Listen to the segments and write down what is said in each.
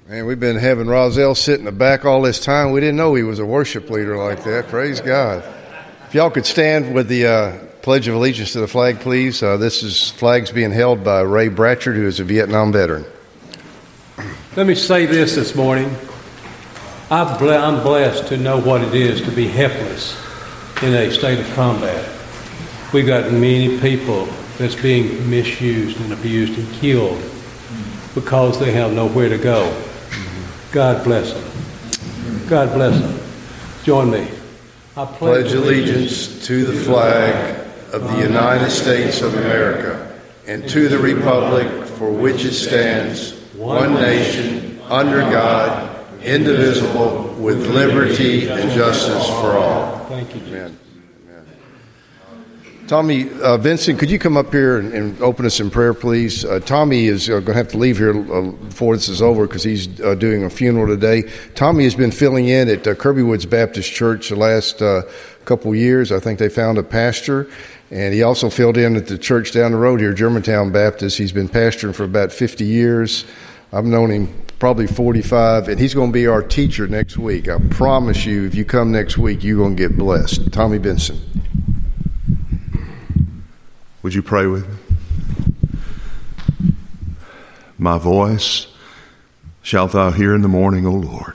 Man, we've been having Rozelle sit in the back all this time. We didn't know he was a worship leader like that. Praise God. If y'all could stand with the Pledge of Allegiance to the flag, please. Flag's being held by Ray Bratchard, who is a Vietnam veteran. Let me say this morning. I'm blessed to know what it is to be helpless in a state of combat. We've got many people that's being misused and abused and killed because they have nowhere to go. God bless them. God bless them. Join me. I pledge allegiance to the flag of the United States of America and to the republic for which it stands, one nation, under God, indivisible, with liberty and justice for all. Thank you, Amen. Tommy, Vincent, could you come up here and open us in prayer, please? Tommy is going to have to leave here before this is over because he's doing a funeral today. Tommy has been filling in at Kirby Woods Baptist Church the last couple years. I think they found a pastor, and he also filled in at the church down the road here, Germantown Baptist. He's been pastoring for about 50 years. I've known him probably 45, and he's going to be our teacher next week. I promise you, if you come next week, you're going to get blessed. Tommy Benson. Would you pray with me? My voice shalt thou hear in the morning, O Lord.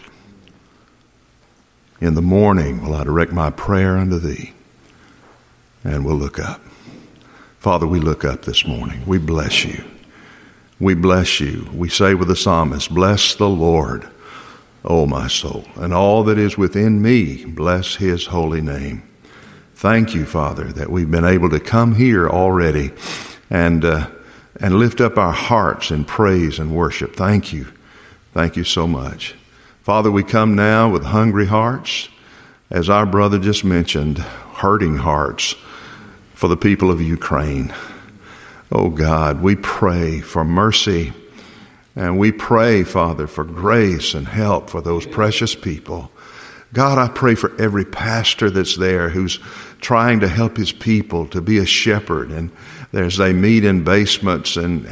In the morning will I direct my prayer unto thee, and we'll look up. Father, we look up this morning. We bless you. We bless you. We say with the psalmist, bless the Lord, O my soul, and all that is within me, bless his holy name. Thank you, Father, that we've been able to come here already and lift up our hearts in praise and worship. Thank you. Thank you so much. Father, we come now with hungry hearts, as our brother just mentioned, hurting hearts for the people of Ukraine. Oh God, we pray for mercy, and we pray, Father, for grace and help for those precious people. God, I pray for every pastor that's there who's trying to help his people to be a shepherd, and as they meet in basements and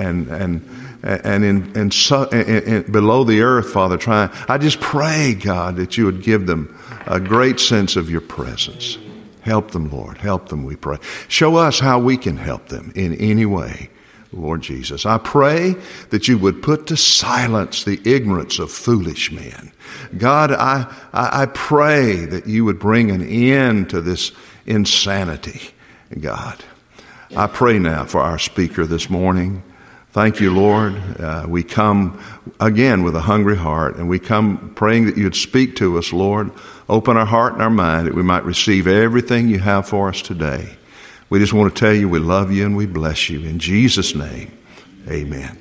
below the earth, Father, I just pray, God, that you would give them a great sense of your presence. Help them, Lord. Help them, we pray. Show us how we can help them in any way, Lord Jesus. I pray that you would put to silence the ignorance of foolish men. God, I pray that you would bring an end to this insanity, God. I pray now for our speaker this morning. Thank you, Lord. We come again with a hungry heart, and we come praying that you'd speak to us, Lord. Open our heart and our mind that we might receive everything you have for us today. We just want to tell you we love you and we bless you. In Jesus' name, amen.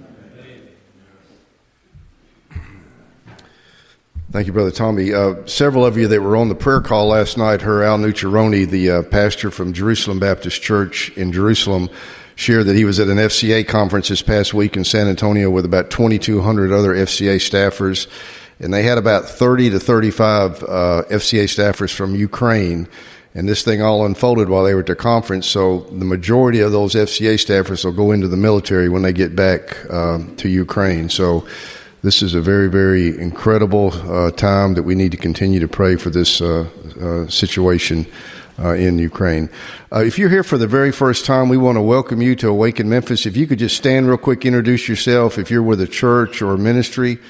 Thank you, Brother Tommy. Several of you that were on the prayer call last night heard Al Nucciaroni, the pastor from Jerusalem Baptist Church in Jerusalem, share that he was at an FCA conference this past week in San Antonio with about 2,200 other FCA staffers, and they had about 30 to 35 FCA staffers from Ukraine. And this thing all unfolded while they were at their conference. So the majority of those FCA staffers will go into the military when they get back to Ukraine. So this is a very, very incredible time that we need to continue to pray for this situation in Ukraine. If you're here for the very first time, we want to welcome you to Awaken Memphis. If you could just stand real quick, introduce yourself. If you're with a church or a ministry.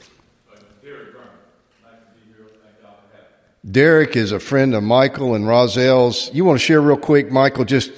Derek is a friend of Michael and Rozelle's. You want to share real quick, Michael, just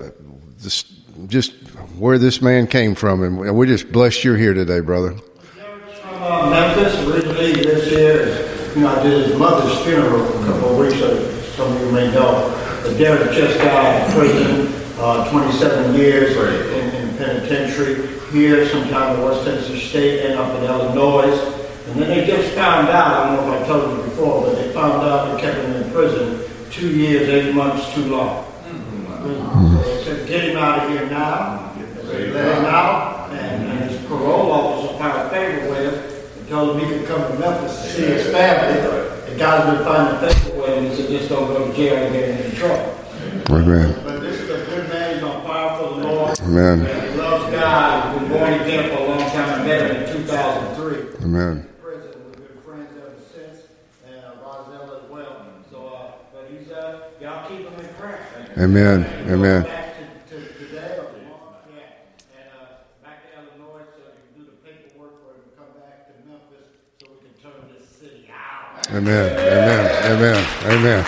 where this man came from, and we're just blessed you're here today, brother. Derek's from Memphis. Originally, this year, I did his mother's funeral a couple of weeks ago. Some of you may know. But Derek just got out of prison, 27 years in penitentiary here, sometime in West Tennessee State and up in Illinois. And then they just found out, I don't know if I told you before, but they found out they kept him in prison 2 years, 8 months too long. So they said, get him out of here now. They let him out, and his parole officer filed a favor with him and told him he could come to Memphis to see his family. The guys would find a favor with him, and he said, just don't go to jail and get into trouble. Amen. But this is a good man. He's on fire for the Lord. Amen. And he loves God. He's been born again for a long time. I met him in 2003. Amen. Prison. We've been friends ever since, and Roselle as well. So, but he's y'all keep him in prayer. Amen. Amen. Back to today or tomorrow, and back to Illinois, so you can do the paperwork for him to come back to Memphis, so we can turn this city out. Amen. Amen. Amen. Amen.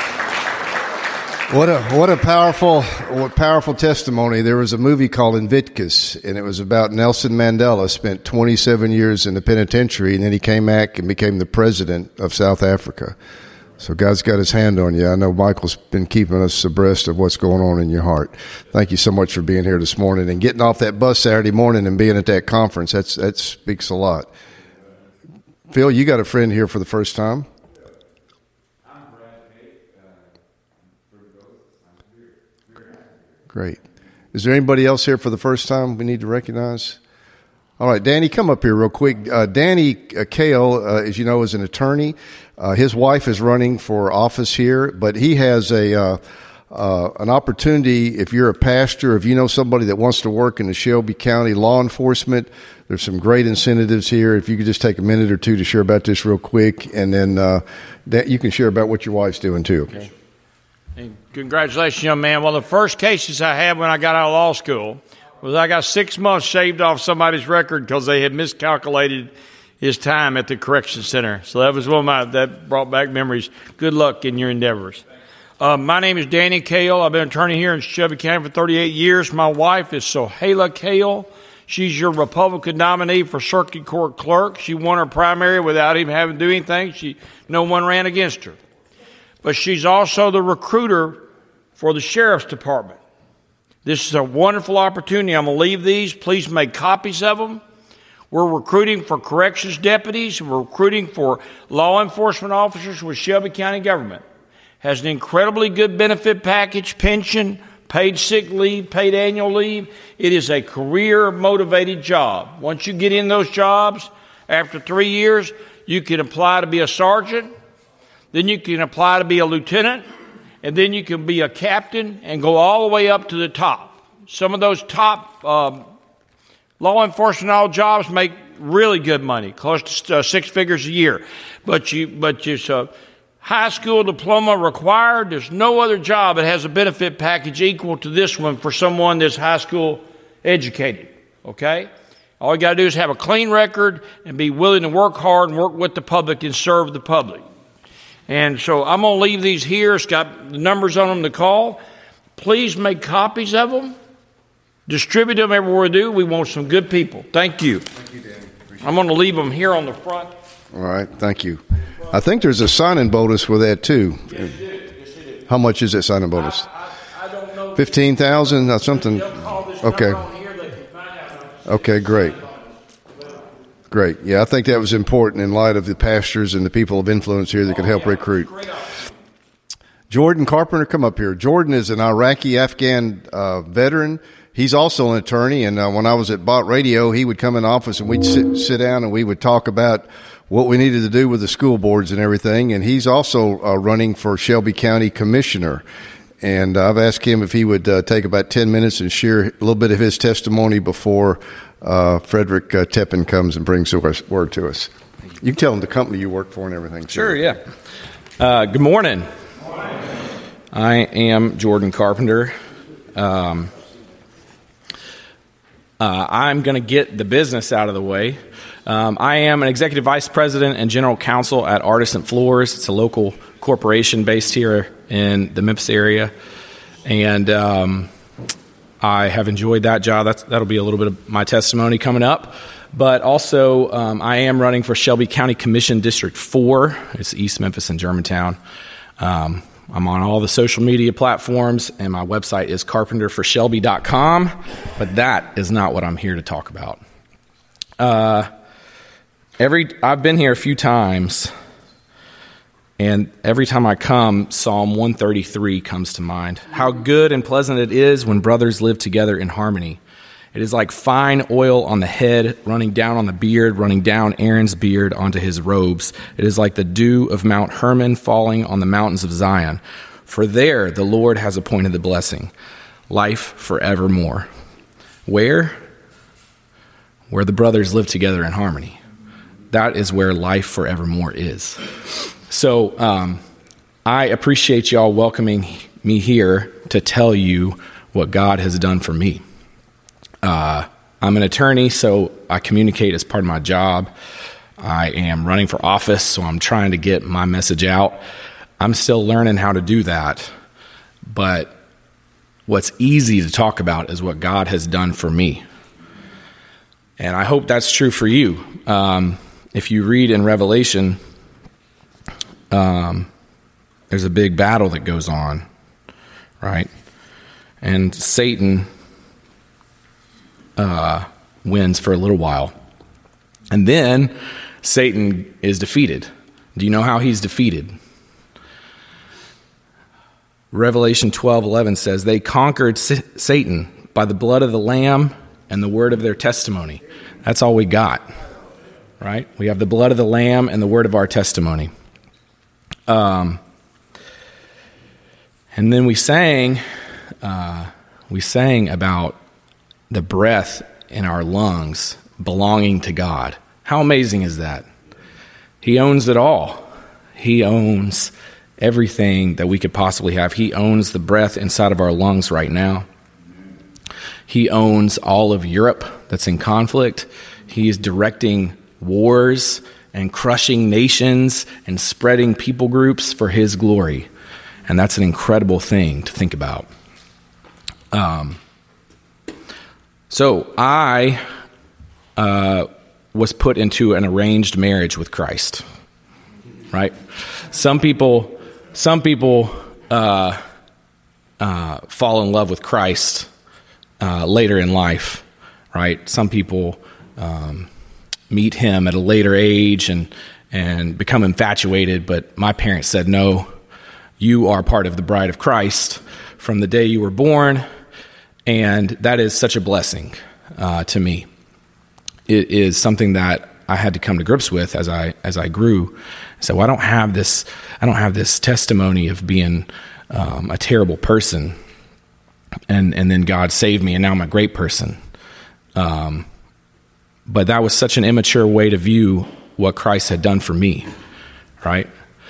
What a powerful testimony. There was a movie called Invictus, and it was about Nelson Mandela. Spent 27 years in the penitentiary, and then he came back and became the president of South Africa. So God's got his hand on you. I know Michael's been keeping us abreast of what's going on in your heart. Thank you so much for being here this morning and getting off that bus Saturday morning and being at that conference. That speaks a lot. Phil, you got a friend here for the first time. Great. Is there anybody else here for the first time we need to recognize? All right, Danny, come up here real quick. Danny Kale, as you know, is an attorney. His wife is running for office here, but he has an opportunity. If you're a pastor, if you know somebody that wants to work in the Shelby County law enforcement, there's some great incentives here. If you could just take a minute or two to share about this real quick, and then you can share about what your wife's doing too. Okay. And congratulations, young man. One of the first cases I had when I got out of law school was I got 6 months shaved off somebody's record because they had miscalculated his time at the correction center. So that was that brought back memories. Good luck in your endeavors. My name is Danny Kale. I've been an attorney here in Shelby County for 38 years. My wife is Sohaila Kale. She's your Republican nominee for circuit court clerk. She won her primary without even having to do anything. No one ran against her. But she's also the recruiter for the sheriff's department. This is a wonderful opportunity. I'm going to leave these. Please make copies of them. We're recruiting for corrections deputies. We're recruiting for law enforcement officers with Shelby County government. Has an incredibly good benefit package, pension, paid sick leave, paid annual leave. It is a career-motivated job. Once you get in those jobs, after 3 years, you can apply to be a sergeant. Then you can apply to be a lieutenant, and then you can be a captain and go all the way up to the top. Some of those top law enforcement all jobs make really good money, close to 6 figures a year. But it's a high school diploma required. There's no other job that has a benefit package equal to this one for someone that's high school educated. Okay? All you got to do is have a clean record and be willing to work hard and work with the public and serve the public. And so I'm going to leave these here. It's got the numbers on them to call. Please make copies of them. Distribute them everywhere we do. We want some good people. Thank you. Thank you, Danny. I'm going to leave them here on the front. All right. Thank you. I think there's a signing bonus with that too. Yes, it is. How much is that signing bonus? I don't know. 15,000 or something. They'll call this Okay. number on here. They can find out. Okay, great. Great. Yeah, I think that was important in light of the pastors and the people of influence here that could help recruit. Jordan Carpenter, come up here. Jordan is an Iraqi-Afghan veteran. He's also an attorney, and when I was at Bott Radio, he would come in the office and we'd sit down and we would talk about what we needed to do with the school boards and everything. And he's also running for Shelby County Commissioner. And I've asked him if he would take about 10 minutes and share a little bit of his testimony before Frederick Teppen comes and brings a word to us. You can tell him the company you work for and everything. Sure, yeah. Good morning. I am Jordan Carpenter. I'm going to get the business out of the way. I am an executive vice president and general counsel at Artisan Floors. It's a local corporation based here in the Memphis area. And I have enjoyed that job. That'll be a little bit of my testimony coming up. But also, I am running for Shelby County Commission District 4. It's East Memphis and Germantown. I'm on all the social media platforms, and my website is carpenterforshelby.com. But that is not what I'm here to talk about. I've been here a few times, and every time I come, Psalm 133 comes to mind. How good and pleasant it is when brothers live together in harmony. It is like fine oil on the head, running down on the beard, running down Aaron's beard onto his robes. It is like the dew of Mount Hermon falling on the mountains of Zion. For there the Lord has appointed the blessing, life forevermore. Where? Where the brothers live together in harmony. that is where life forevermore is. So I appreciate y'all welcoming me here to tell you what God has done for me. I'm an attorney, so I communicate as part of my job. I am running for office, so I'm trying to get my message out. I'm still learning how to do that, but what's easy to talk about is what God has done for me. And I hope that's true for you. If you read in Revelation, there's a big battle that goes on, right? And Satan wins for a little while. And then Satan is defeated. Do you know how he's defeated? Revelation 12:11 says, they conquered Satan by the blood of the Lamb and the word of their testimony. That's all we got, right? We have the blood of the Lamb and the word of our testimony. And then we sang about the breath in our lungs belonging to God. How amazing is that? He owns it all. He owns everything that we could possibly have. He owns the breath inside of our lungs right now. He owns all of Europe that's in conflict. He is directing wars and crushing nations and spreading people groups for his glory. And that's an incredible thing to think about. So I was put into an arranged marriage with Christ, right? Some people fall in love with Christ later in life, right? Some people meet him at a later age and become infatuated, but my parents said, no, you are part of the bride of Christ from the day you were born, and that is such a blessing to me. It is something that I had to come to grips with as I grew. So I don't have this testimony of being a terrible person, and then God saved me, and now I'm a great person. But that was such an immature way to view what Christ had done for me, right?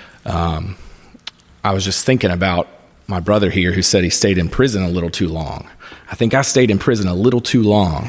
I was just thinking about my brother here who said he stayed in prison a little too long. I think I stayed in prison a little too long.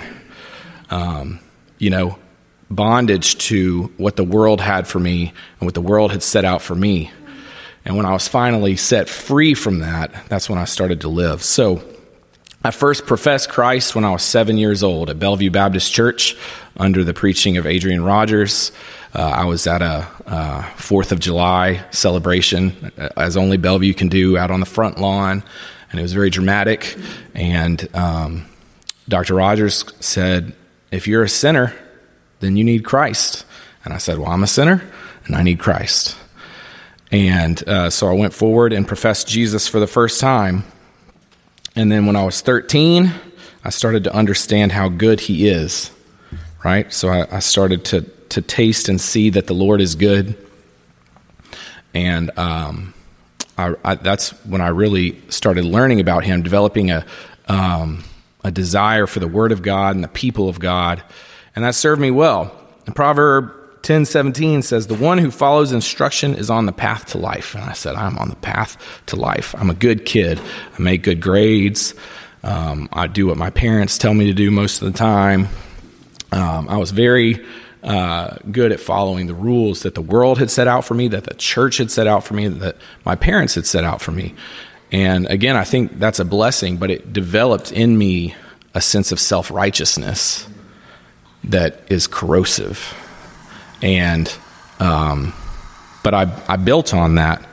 Bondage to what the world had for me and what the world had set out for me. And when I was finally set free from that, that's when I started to live. So I first professed Christ when I was 7 years old at Bellevue Baptist Church under the preaching of Adrian Rogers. I was at a 4th of July celebration, as only Bellevue can do, out on the front lawn, and it was very dramatic. And Dr. Rogers said, if you're a sinner, then you need Christ. And I said, well, I'm a sinner, and I need Christ. And so I went forward and professed Jesus for the first time. And then when I was 13, I started to understand how good he is, right? So I started to taste and see that the Lord is good. And that's when I really started learning about him, developing a desire for the Word of God and the people of God. And that served me well. And Proverb 10:17 says, the one who follows instruction is on the path to life. And I said, I'm on the path to life. I'm a good kid. I make good grades. I do what my parents tell me to do most of the time. I was very good at following the rules that the world had set out for me, that the church had set out for me, that my parents had set out for me. And again, I think that's a blessing, but it developed in me a sense of self-righteousness that is corrosive. And but I built on that.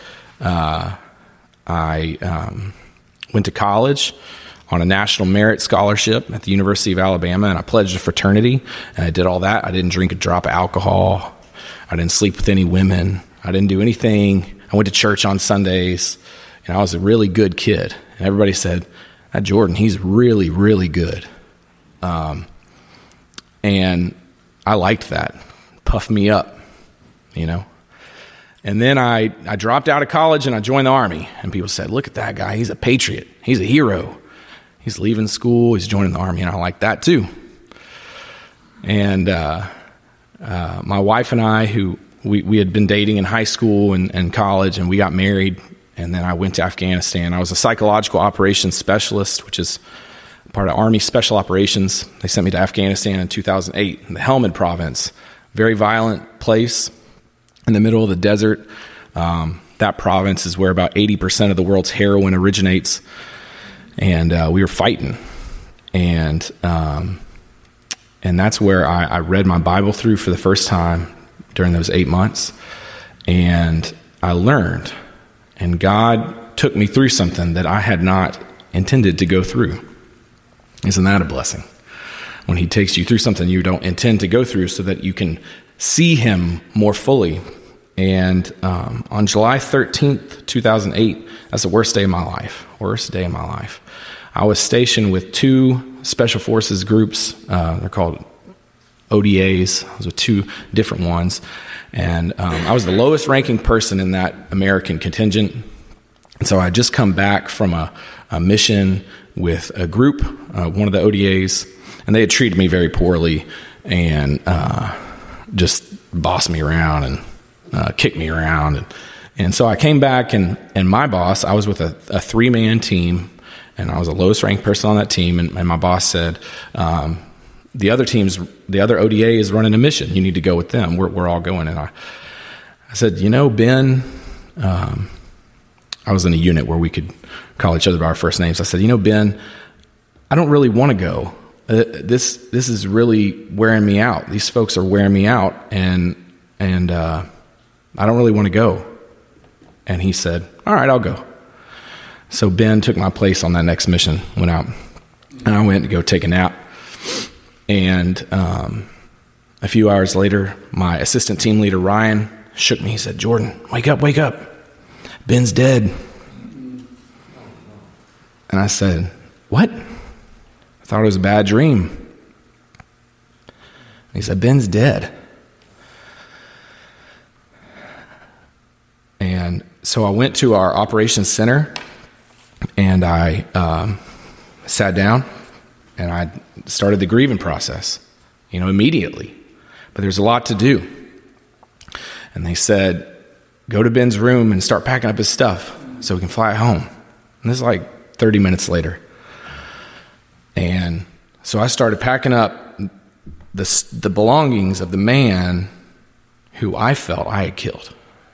I went to college on a national merit scholarship at the University of Alabama, and I pledged a fraternity, and I did all that. I didn't drink a drop of alcohol. I didn't sleep with any women. I didn't do anything. I went to church on Sundays, and I was a really good kid. And everybody said, that Jordan, he's really, really good. And I liked that. Puffed me up, And then I dropped out of college and I joined the Army. And people said, look at that guy. He's a patriot. He's a hero. He's leaving school. He's joining the Army. And I like that too. And my wife and I, who we had been dating in high school and college, and we got married, and then I went to Afghanistan. I was a psychological operations specialist, which is part of Army Special Operations. They sent me to Afghanistan in 2008, in the Helmand province. Very violent place in the middle of the desert. That province is where about 80% of the world's heroin originates. And we were fighting. And that's where I read my Bible through for the first time during those 8 months. And I learned. And God took me through something that I had not intended to go through. Isn't that a blessing? When he takes you through something you don't intend to go through so that you can see him more fully. And on July 13th, 2008, that's the worst day of my life. I was stationed with 2 special forces groups. They're called ODAs. I was with 2 different ones. And I was the lowest ranking person in that American contingent. And so I had just come back from a mission with a group, one of the ODAs, and they had treated me very poorly and just bossed me around and kicked me around. And so I came back, and my boss, I was with a 3-man team, and I was the lowest ranked person on that team, and my boss said, the other ODA is running a mission. You need to go with them. We're all going. And I said, Ben, I was in a unit where we could call each other by our first names. I said, Ben, I don't really want to go. This is really wearing me out. These folks are wearing me out, and I don't really want to go. And he said, all right, I'll go. So Ben took my place on that next mission, went out, and I went to go take a nap. And a few hours later, my assistant team leader, Ryan, shook me. He said, Jordan, wake up. Ben's dead. And I said, what? I thought it was a bad dream. He said, Ben's dead. And so I went to our operations center, and I sat down, and I started the grieving process, immediately. But there's a lot to do. And they said, go to Ben's room and start packing up his stuff so we can fly home. And this is like 30 minutes later. And so I started packing up the belongings of the man who I felt I had killed.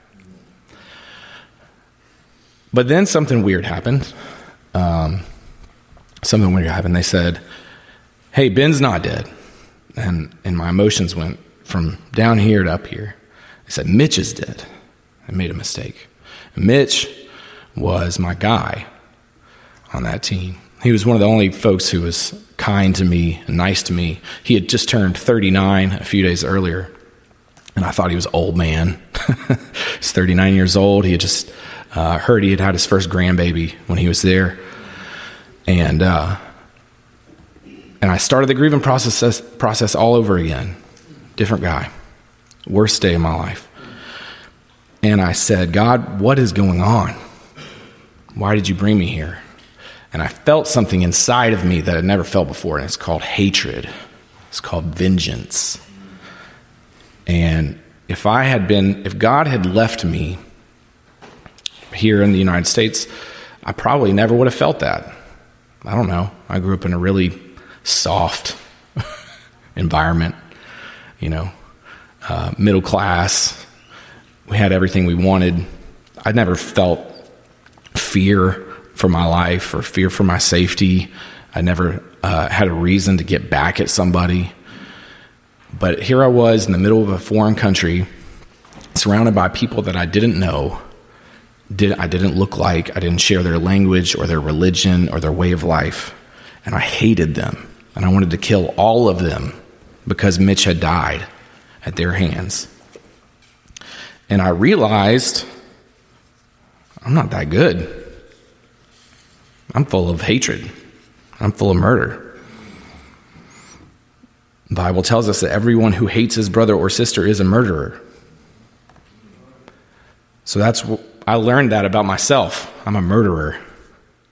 But then something weird happened. They said, hey, Ben's not dead. And my emotions went from down here to up here. They said, Mitch is dead. I made a mistake. And Mitch was my guy on that team. He was one of the only folks who was kind to me and nice to me. He had just turned 39 a few days earlier, and I thought he was an old man. He's 39 years old. He had just heard he had had his first grandbaby when he was there. And I started the grieving process all over again. Different guy. Worst day of my life. And I said, God, what is going on? Why did you bring me here? And I felt something inside of me that I'd never felt before, and it's called hatred. It's called vengeance. And if God had left me here in the United States, I probably never would have felt that. I don't know. I grew up in a really soft environment, middle class. We had everything we wanted. I never felt fear for my life or fear for my safety. I never had a reason to get back at somebody. But here I was in the middle of a foreign country, surrounded by people that I didn't know, I didn't look like, I didn't share their language or their religion or their way of life. And I hated them. And I wanted to kill all of them because Mitch had died at their hands. And I realized I'm not that good. I'm full of hatred. I'm full of murder. The Bible tells us that everyone who hates his brother or sister is a murderer. So I learned that about myself. I'm a murderer.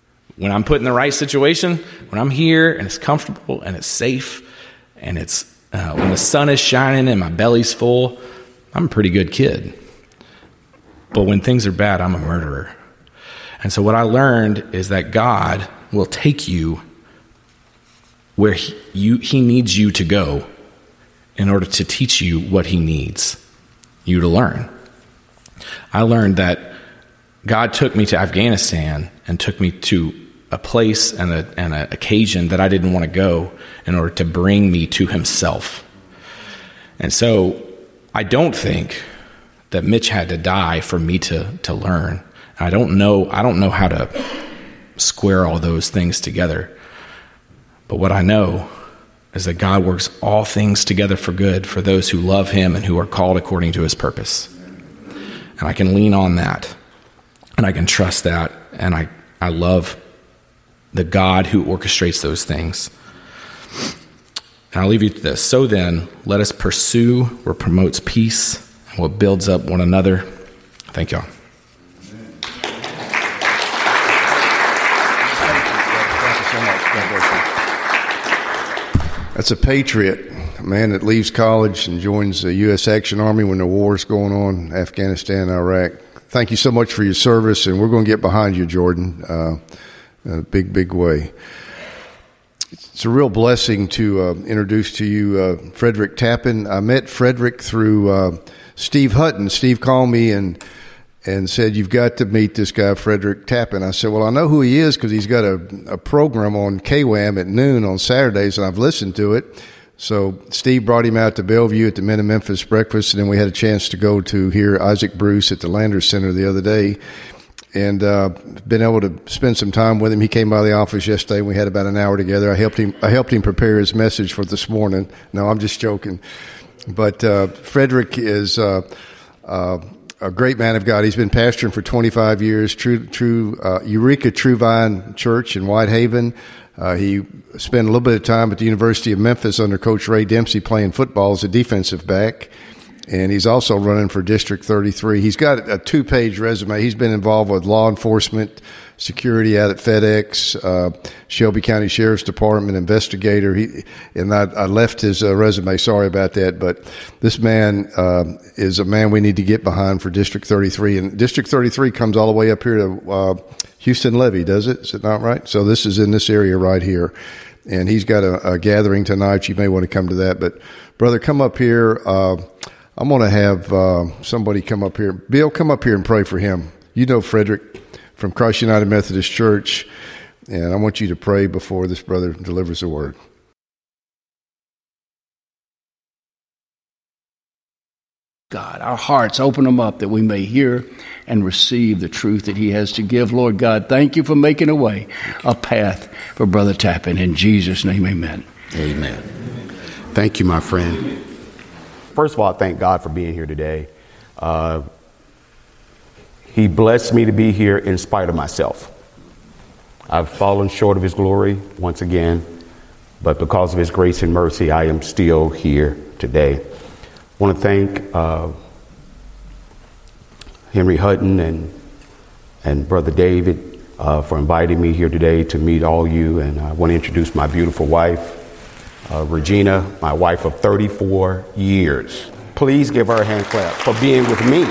When I'm put in the right situation, when I'm here and it's comfortable and it's safe and it's when the sun is shining and my belly's full, I'm a pretty good kid. But when things are bad, I'm a murderer. And so what I learned is that God will take you where he needs you to go in order to teach you what he needs you to learn. I learned that God took me to Afghanistan and took me to a place and an occasion that I didn't want to go in order to bring me to himself. And so I don't think that Mitch had to die for me to learn. I don't know how to square all those things together. But what I know is that God works all things together for good for those who love him and who are called according to his purpose. And I can lean on that, and I can trust that, and I love the God who orchestrates those things. And I'll leave you to this. So then, let us pursue what promotes peace and what builds up one another. Thank y'all. That's a patriot, a man that leaves college and joins the U.S. Action Army when the war's going on in Afghanistan and Iraq. Thank you so much for your service, and we're going to get behind you, Jordan, in a big, big way. It's a real blessing to introduce to you Frederick Tappan. I met Frederick through Steve Hutton. Steve called me and said, "You've got to meet this guy, Frederick Tappan." I said, "Well, I know who he is because he's got a program on KWAM at noon on Saturdays, and I've listened to it." So Steve brought him out to Bellevue at the Men of Memphis breakfast, and then we had a chance to go to hear Isaac Bruce at the Landers Center the other day, and been able to spend some time with him. He came by the office yesterday, and we had about an hour together. I helped him prepare his message for this morning. No, I'm just joking. But Frederick is a great man of God. He's been pastoring for 25 years, Eureka True Vine Church in Whitehaven. He spent a little bit of time at the University of Memphis under Coach Ray Dempsey playing football as a defensive back. And he's also running for District 33. He's got a 2-page resume. He's been involved with law enforcement, security out at FedEx, Shelby County Sheriff's Department, investigator. I left his resume. Sorry about that. But this man is a man we need to get behind for District 33. And District 33 comes all the way up here to Houston Levee, does it? Is it not right? So this is in this area right here. And he's got a gathering tonight. You may want to come to that. But, brother, come up here. I'm going to have somebody come up here. Bill, come up here and pray for him. You know Frederick from Christ United Methodist Church, and I want you to pray before this brother delivers the word. God, our hearts, open them up that we may hear and receive the truth that he has to give. Lord God, thank you for making a way, a path for Brother Tappan. In Jesus' name, amen. Amen. Thank you, my friend. First of all, I thank God for being here today. He blessed me to be here in spite of myself. I've fallen short of his glory once again, but because of his grace and mercy, I am still here today. I want to thank Henry Hutton and Brother David for inviting me here today to meet all you. And I want to introduce my beautiful wife, Regina, my wife of 34 years. Please give her a hand clap for being with me,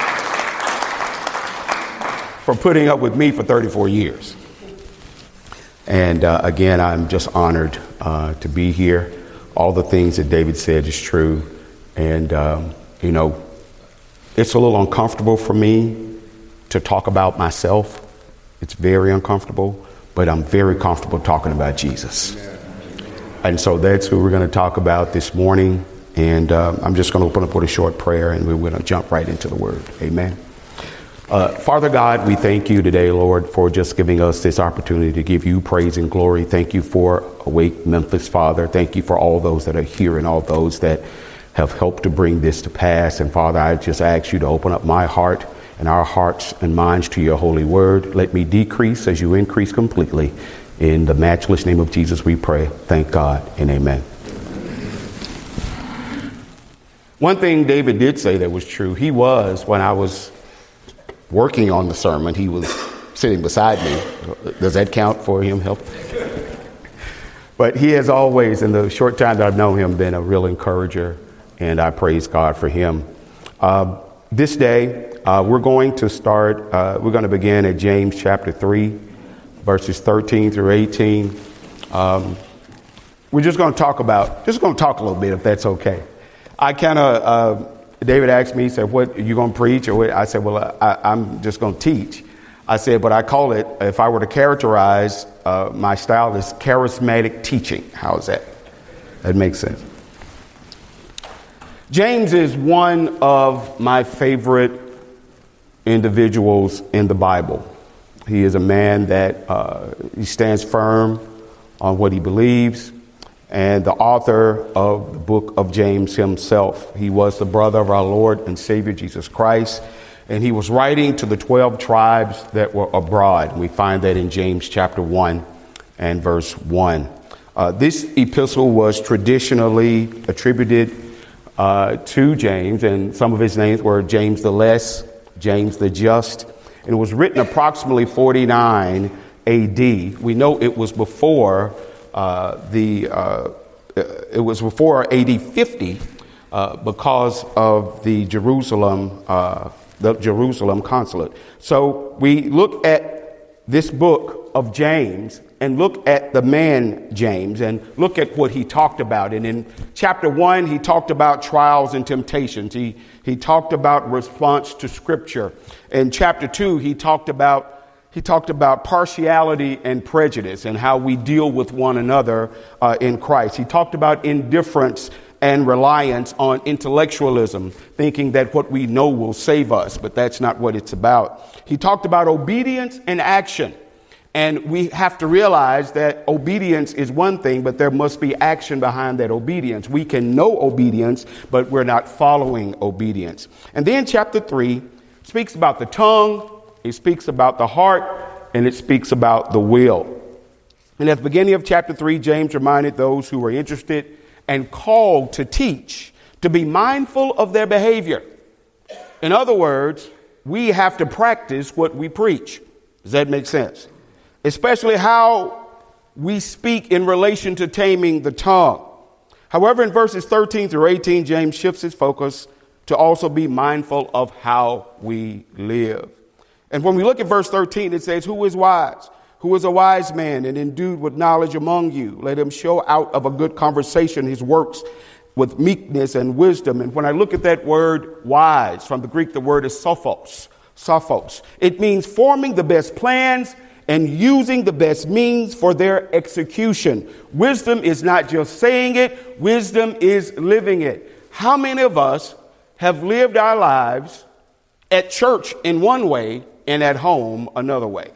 for putting up with me for 34 years. And again, I'm just honored to be here. All the things that David said is true. And, it's a little uncomfortable for me to talk about myself. It's very uncomfortable, but I'm very comfortable talking about Jesus. And so that's who we're going to talk about this morning. And I'm just going to open up with a short prayer, and we're going to jump right into the word. Amen. Father God, we thank you today, Lord, for just giving us this opportunity to give you praise and glory. Thank you for Awake Memphis, Father. Thank you for all those that are here and all those that have helped to bring this to pass. And Father, I just ask you to open up my heart and our hearts and minds to your holy word. Let me decrease as you increase completely. In the matchless name of Jesus we pray. Thank God and amen. One thing David did say that was true. He was, when I was working on the sermon, he was sitting beside me. Does that count for him? Help. But he has always, in the short time that I've known him, been a real encourager, and I praise God for him. This day, we're going to begin at James chapter 3, verses 13 through 18. We're just going to talk a little bit, if that's okay. David asked me, he said, what, are you going to preach? Or what? I said, well, I'm just going to teach. I said, but I call it, if I were to characterize my style, is charismatic teaching. How's that? That makes sense. James is one of my favorite individuals in the Bible. He is a man that he stands firm on what he believes, and the author of the book of James himself. He was the brother of our Lord and Savior Jesus Christ, and he was writing to the 12 tribes that were abroad. We find that in James chapter 1 and verse 1. This epistle was traditionally attributed to James, and some of his names were James the Less, James the Just, and it was written approximately 49 AD. We know it was before AD 50 because of the Jerusalem consulate. So we look at this book of James and look at the man James and look at what he talked about. And in chapter 1, he talked about trials and temptations. He talked about response to Scripture. In chapter 2, he talked about partiality and prejudice and how we deal with one another in Christ. He talked about indifference and reliance on intellectualism, thinking that what we know will save us, but that's not what it's about. He talked about obedience and action. And we have to realize that obedience is one thing, but there must be action behind that obedience. We can know obedience, but we're not following obedience. And then chapter 3 speaks about the tongue, it speaks about the heart, and it speaks about the will. And at the beginning of chapter 3, James reminded those who were interested and called to teach to be mindful of their behavior. In other words, we have to practice what we preach. Does that make sense? Especially how we speak in relation to taming the tongue. However, in verses 13 through 18, James shifts his focus to also be mindful of how we live. And when we look at verse 13, it says, who is wise? Who is a wise man and endued with knowledge among you? Let him show out of a good conversation his works with meekness and wisdom. And when I look at that word wise, from the Greek, the word is sophos. Sophos. It means forming the best plans and using the best means for their execution. Wisdom is not just saying it, wisdom is living it. How many of us have lived our lives at church in one way and at home another way?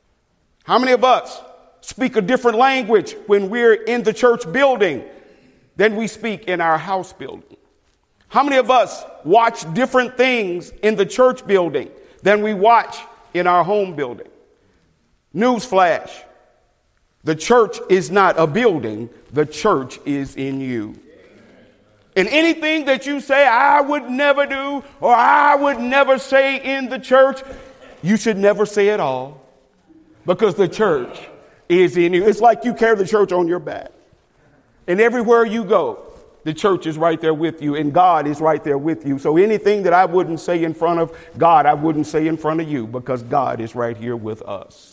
How many of us speak a different language when we're in the church building than we speak in our house building? How many of us watch different things in the church building than we watch in our home building? Newsflash, the church is not a building, the church is in you. And anything that you say, I would never do, or I would never say in the church, you should never say it all, because the church is in you. It's like you carry the church on your back. And everywhere you go, the church is right there with you, and God is right there with you. So anything that I wouldn't say in front of God, I wouldn't say in front of you, because God is right here with us.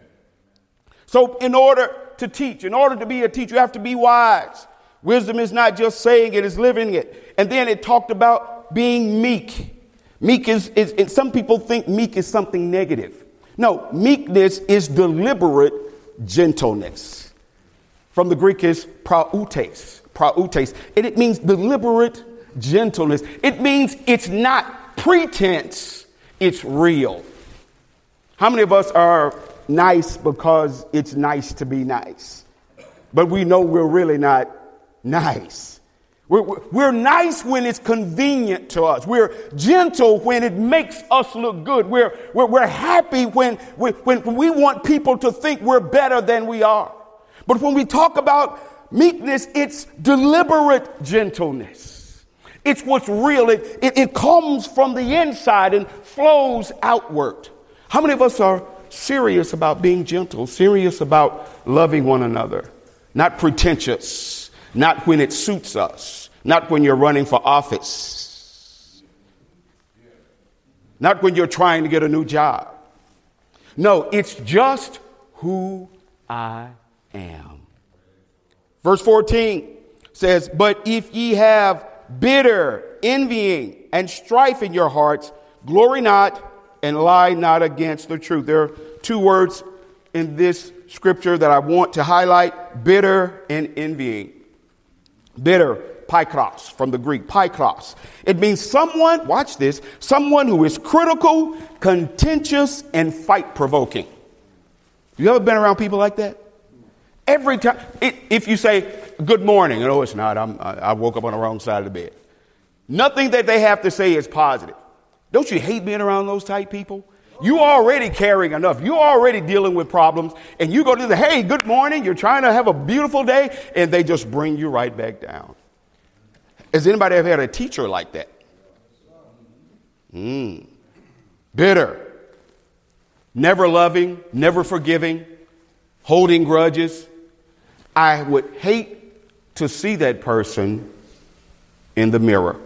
So in order to teach, in order to be a teacher, you have to be wise. Wisdom is not just saying it, it's living it. And then it talked about being meek. Meek is some people think meek is something negative. No, meekness is deliberate gentleness. From the Greek is prautes. And it means deliberate gentleness. It means it's not pretense, it's real. How many of us are nice because it's nice to be nice, but we know we're really not nice? We're nice when it's convenient to us. We're gentle when it makes us look good. We're happy when we want people to think we're better than we are. But when we talk about meekness, it's deliberate gentleness. It's what's real. It comes from the inside and flows outward. How many of us are serious about being gentle, serious about loving one another? not pretentious, not when it suits us, not when you're running for office, not when you're trying to get a new job. No, it's just who I am. Verse 14 says, but if ye have bitter envying and strife in your hearts, glory not and lie not against the truth. There are two words in this scripture that I want to highlight: bitter and envying. Bitter, pikros, from the Greek, pikros. It means someone, watch this, someone who is critical, contentious, and fight-provoking. You ever been around people like that? Every time, if you say, good morning, no, it's not, I woke up on the wrong side of the bed. Nothing that they have to say is positive. Don't you hate being around those type people? You already carrying enough. You're already dealing with problems. And you go to the, hey, good morning. You're trying to have a beautiful day. And they just bring you right back down. Has anybody ever had a teacher like that? Bitter. Never loving, never forgiving, holding grudges. I would hate to see that person in the mirror.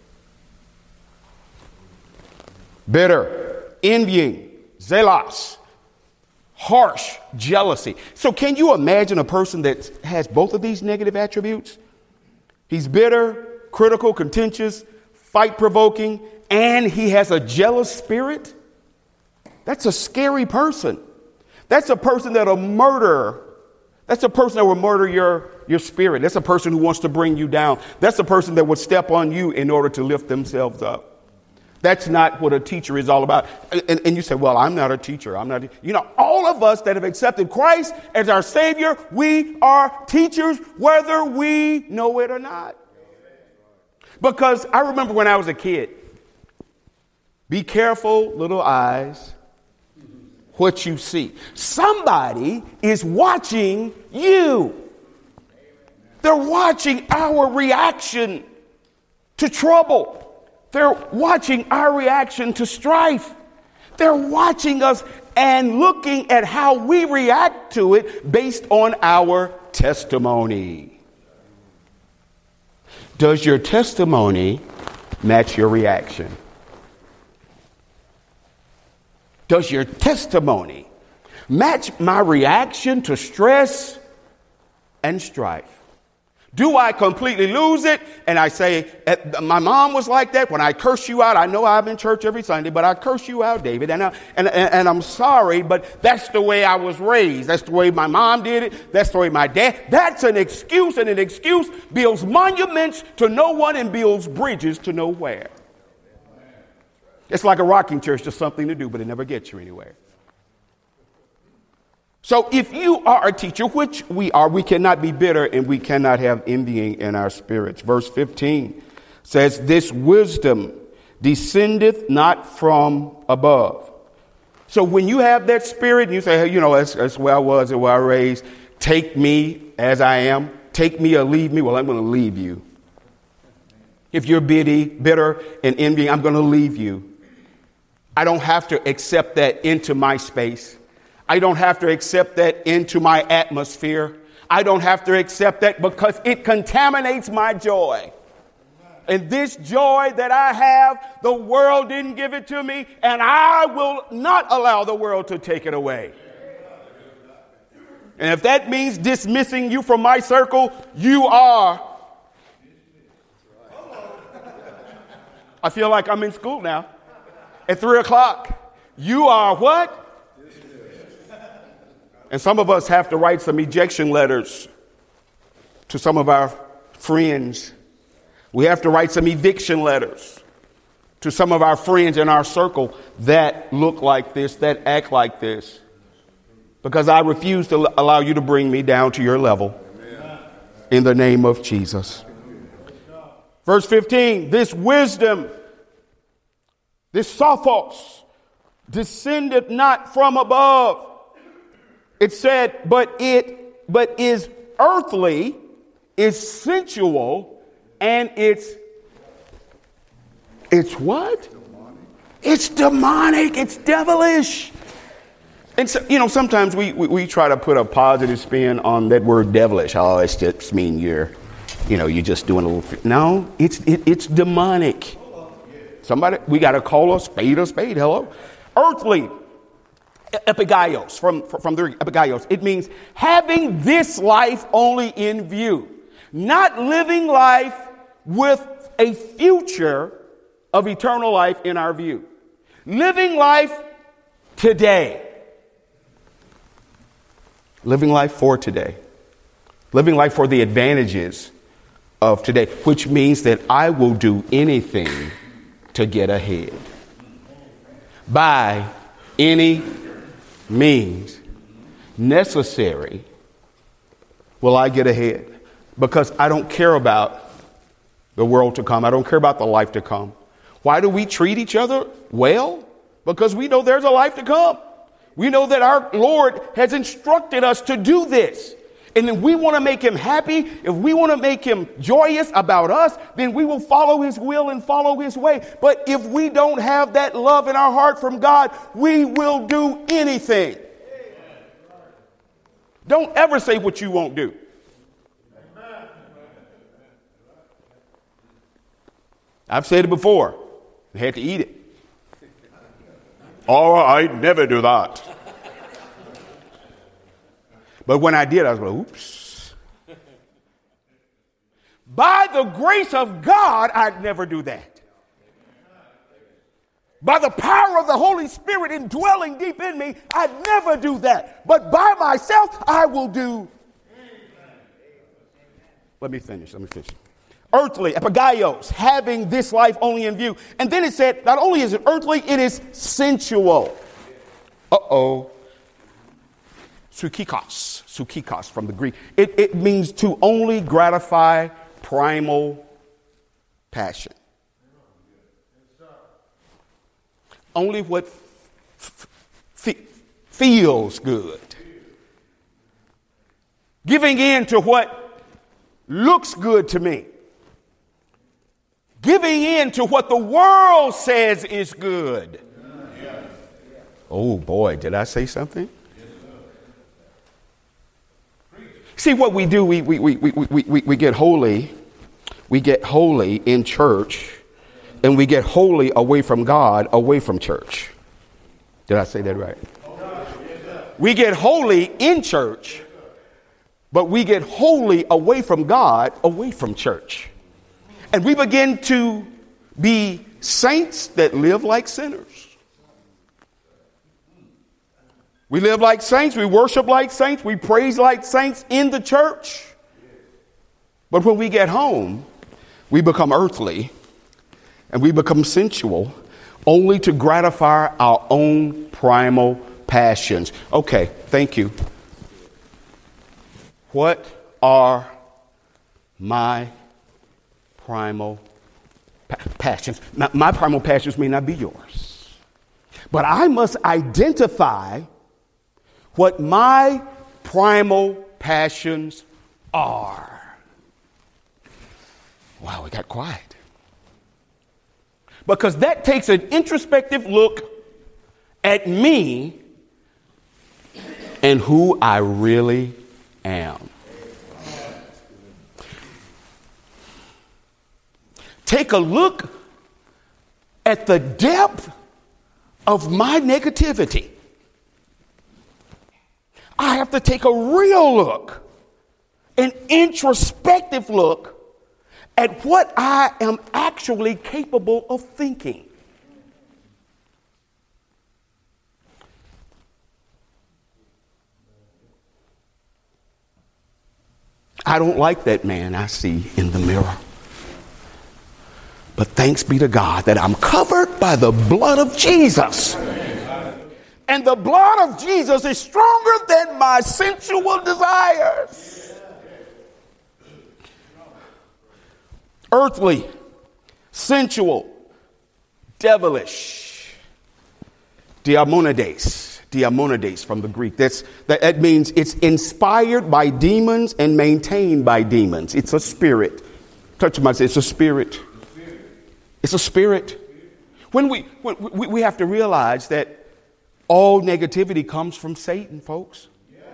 Bitter, envying, zealous, harsh, jealousy. So can you imagine a person that has both of these negative attributes? He's bitter, critical, contentious, fight-provoking, and he has a jealous spirit? That's a scary person. That's a person that'll murder. That's a person that will murder your spirit. That's a person who wants to bring you down. That's a person that would step on you in order to lift themselves up. That's not what a teacher is all about. And you say, well, I'm not a teacher. All of us that have accepted Christ as our Savior, we are teachers, whether we know it or not. Because I remember when I was a kid, be careful, little eyes, what you see. Somebody is watching you. They're watching our reaction to trouble. They're watching our reaction to strife. They're watching us and looking at how we react to it based on our testimony. Does your testimony match your reaction? Does your testimony match my reaction to stress and strife? Do I completely lose it? And I say, my mom was like that. When I curse you out, I know I'm in church every Sunday, but I curse you out, David. And I'm sorry, but that's the way I was raised. That's the way my mom did it. That's the way my dad. That's an excuse, and an excuse builds monuments to no one and builds bridges to nowhere. It's like a rocking chair. It's just something to do, but it never gets you anywhere. So if you are a teacher, which we are, we cannot be bitter and we cannot have envying in our spirits. Verse 15 says, this wisdom descendeth not from above. So when you have that spirit and you say, hey, that's where I was and where I raised, take me as I am, take me or leave me, well, I'm going to leave you. If you're bitter and envying, I'm going to leave you. I don't have to accept that into my space. I don't have to accept that into my atmosphere. I don't have to accept that because it contaminates my joy. And this joy that I have, the world didn't give it to me, and I will not allow the world to take it away. And if that means dismissing you from my circle, you are. I feel like I'm in school now. At 3:00, you are what? And some of us have to write some ejection letters to some of our friends. We have to write some eviction letters to some of our friends in our circle that look like this, that act like this. Because I refuse to allow you to bring me down to your level. In the name of Jesus. Verse 15, this wisdom, this sophos, descended not from above. It said, but is earthly, is sensual, and it's what? Demonic. It's demonic. It's devilish. And so, sometimes we try to put a positive spin on that word devilish. Oh, it's just mean you're just doing a little. No, it's demonic. Somebody, we got to call a spade a spade. Hello, earthly, epigaios from the epigaios. It means having this life only in view, not living life with a future of eternal life in our view. Living life today. Living life for today. Living life for the advantages of today, which means that I will do anything to get ahead. By any means necessary will I get ahead, because I don't care about the world to come. I don't care about the life to come. Why do we treat each other well? Because we know there's a life to come. We know that our Lord has instructed us to do this. And then we want to make him happy. If we want to make him joyous about us, then we will follow his will and follow his way. But if we don't have that love in our heart from God, we will do anything. Don't ever say what you won't do. I've said it before. I had to eat it. Oh, I'd never do that. But when I did, I was like, oops. By the grace of God, I'd never do that. By the power of the Holy Spirit indwelling deep in me, I'd never do that. But by myself, I will do. Let me finish. Earthly, epigaios, having this life only in view. And then it said, not only is it earthly, it is sensual. Sukikos from the Greek. It means to only gratify primal passion. Only what feels good. Giving in to what looks good to me. Giving in to what the world says is good. Oh boy, did I say something? See what we do, we get holy. We get holy in church, and we get holy away from God, away from church. Did I say that right? We get holy in church, but we get holy away from God, away from church. And we begin to be saints that live like sinners. We live like saints. We worship like saints. We praise like saints in the church. But when we get home, we become earthly and we become sensual, only to gratify our own primal passions. Okay, thank you. What are my primal passions? Now, my primal passions may not be yours, but I must identify what my primal passions are. Wow, it got quiet. Because that takes an introspective look at me and who I really am. Take a look at the depth of my negativity. I have to take a real look, an introspective look at what I am actually capable of thinking. I don't like that man I see in the mirror. But thanks be to God that I'm covered by the blood of Jesus. And the blood of Jesus is stronger than my sensual desires. Earthly, sensual, devilish. Diamonides from the Greek. That means it's inspired by demons and maintained by demons. It's a spirit. Touch somebody, say it's a spirit. It's a spirit. When we have to realize that All negativity comes from Satan, folks.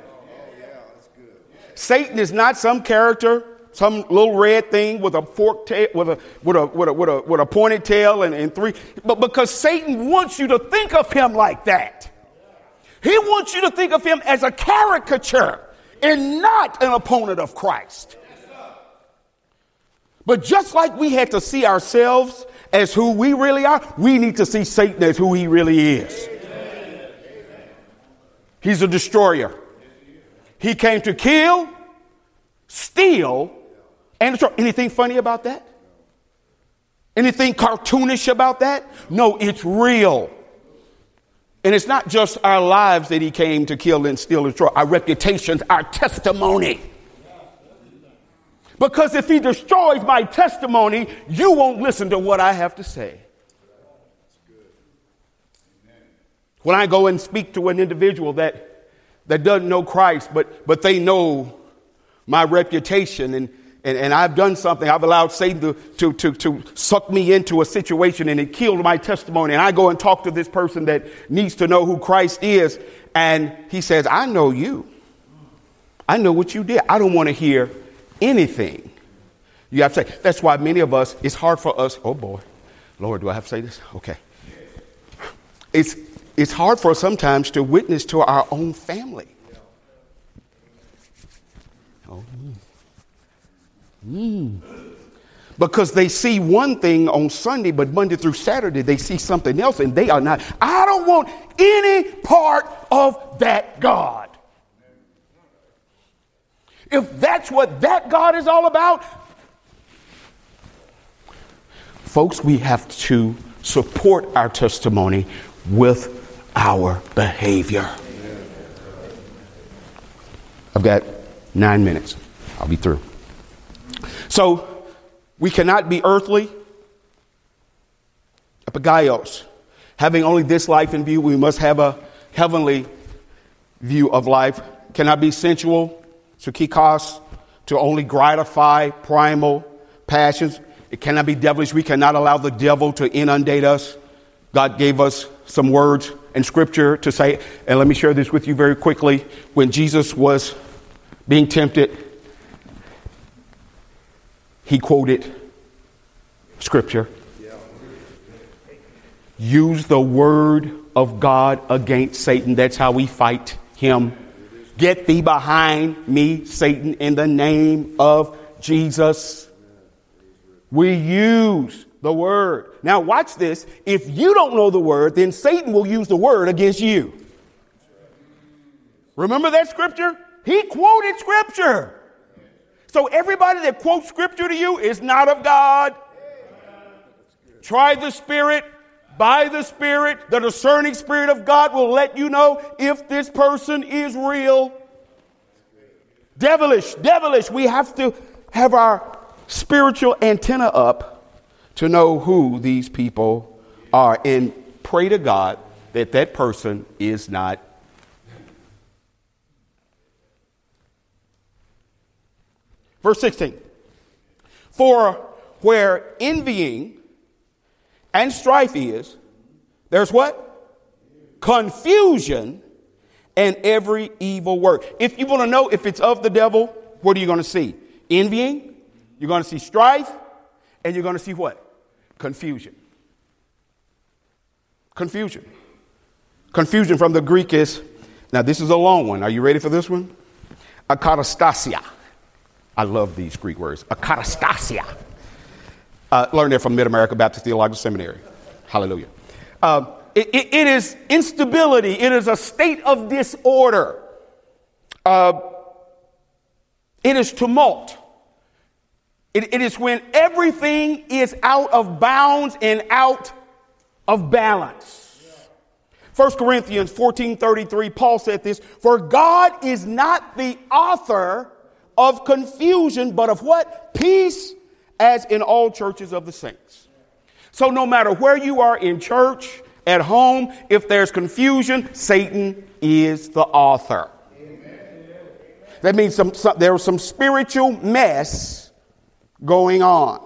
Satan is not some character, some little red thing with a forked tail, with a pointed tail and three. But because Satan wants you to think of him like that. He wants you to think of him as a caricature and not an opponent of Christ. But just like we had to see ourselves as who we really are, we need to see Satan as who he really is. He's a destroyer. He came to kill, steal, and destroy. Anything funny about that? Anything cartoonish about that? No, it's real. And it's not just our lives that he came to kill and steal and destroy. Our reputations, our testimony. Because if he destroys my testimony, you won't listen to what I have to say. When I go and speak to an individual that doesn't know Christ, but they know my reputation and I've done something, I've allowed Satan to suck me into a situation and it killed my testimony. And I go and talk to this person that needs to know who Christ is. And he says, I know you. I know what you did. I don't want to hear anything you have to say. That's why many of us, it's hard for us. Oh boy, Lord, do I have to say this? Okay. It's hard for us sometimes to witness to our own family. Oh. Because they see one thing on Sunday, but Monday through Saturday, they see something else and they are not. I don't want any part of that God. If that's what that God is all about, folks, we have to support our testimony with our behavior. I've got 9 minutes. I'll be through. So we cannot be earthly, epigaios. Having only this life in view, we must have a heavenly view of life. Cannot be sensual, psychikos, to only gratify primal passions. It cannot be devilish. We cannot allow the devil to inundate us. God gave us some words in Scripture to say, and let me share this with you very quickly. When Jesus was being tempted, he quoted Scripture. Use the word of God against Satan. That's how we fight him. Get thee behind me, Satan, in the name of Jesus. We use the word. Now watch this. If you don't know the word, then Satan will use the word against you. Remember that Scripture? He quoted Scripture. So everybody that quotes Scripture to you is not of God. Try the Spirit. By the Spirit, the discerning Spirit of God will let you know if this person is real. Devilish. We have to have our spiritual antenna up to know who these people are and pray to God that that person is not. Verse 16. For where envying and strife is, there's what? Confusion and every evil work. If you want to know if it's of the devil, what are you going to see? Envying, you're going to see strife, and you're going to see what? Confusion. Confusion from the Greek is, now this is a long one. Are you ready for this one? Akatastasia. I love these Greek words. Akatastasia. Learned it from Mid-America Baptist Theological Seminary. Hallelujah. It is instability. It is a state of disorder. It is tumult. It is when everything is out of bounds and out of balance. 1 Corinthians 14:33, Paul said this, for God is not the author of confusion, but of what? Peace, as in all churches of the saints. So no matter where you are in church, at home, if there's confusion, Satan is the author. Amen. That means there was some spiritual mess going on.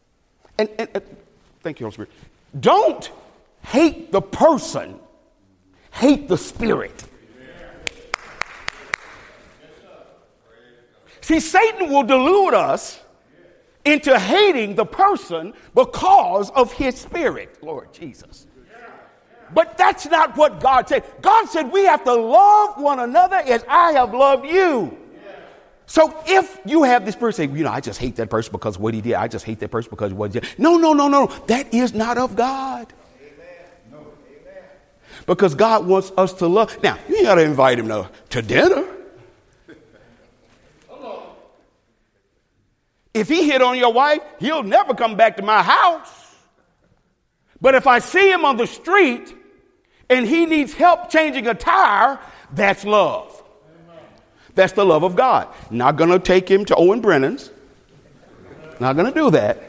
And thank you, Holy Spirit. Don't hate the person hate the spirit. See, Satan will delude us into hating the person because of his spirit, Lord Jesus. But that's not what God said. God said we have to love one another as I have loved you. So if you have this person say, I just hate that person because of what he did. I just hate that person because of what he did. No. That is not of God. Because God wants us to love. Now, you got to invite him to dinner. If he hit on your wife, he'll never come back to my house. But if I see him on the street and he needs help changing a tire, that's love. That's the love of God. Not going to take him to Owen Brennan's. Not going to do that.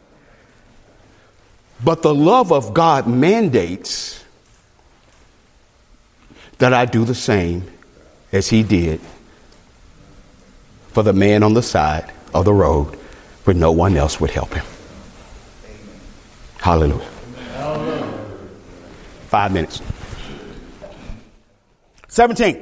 But the love of God mandates that I do the same as he did for the man on the side of the road where no one else would help him. Hallelujah. 5 minutes. 17.